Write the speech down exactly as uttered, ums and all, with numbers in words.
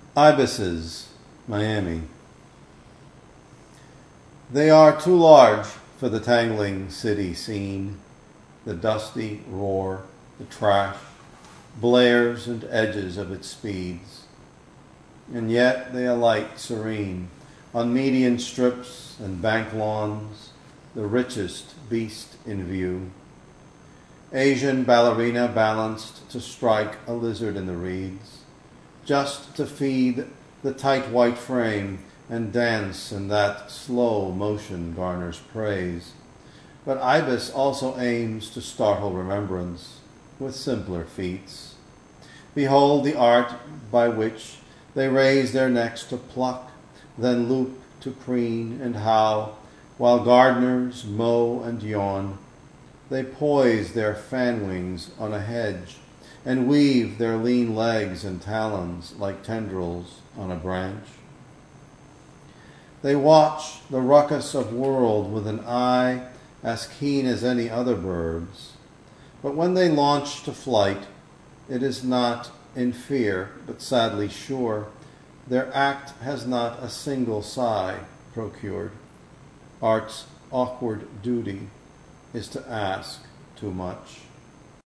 Ibises, Miami. They are too large for the tangling city scene. The dusty roar, the trash, blares and edges of its speeds. And yet they alight serene on median strips and bank lawns, the richest beast in view. Asian ballerina balanced to strike a lizard in the reeds, just to feed the tight white frame and dance in that slow motion garners praise. But Ibis also aims to startle remembrance with simpler feats. Behold the art by which they raise their necks to pluck, then loop to preen and how, while gardeners mow and yawn, they poise their fan wings on a hedge and weave their lean legs and talons like tendrils on a branch. They watch the ruckus of world with an eye as keen as any other bird's, but when they launch to flight, it is not in fear, but sadly sure. Their act has not a single sigh procured. Art's awkward duty is to ask too much.